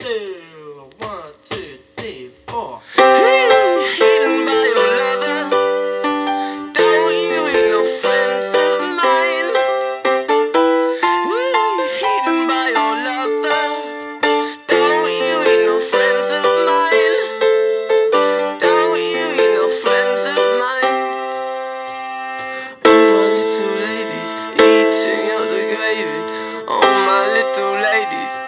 two, 1, 2, 3, 4. Hidden by your lover, don't you ain't no friends of mine. Hidden by your lover, don't you ain't no friends of mine. Don't you ain't no friends of mine. All my little ladies eating up the gravy. All my little ladies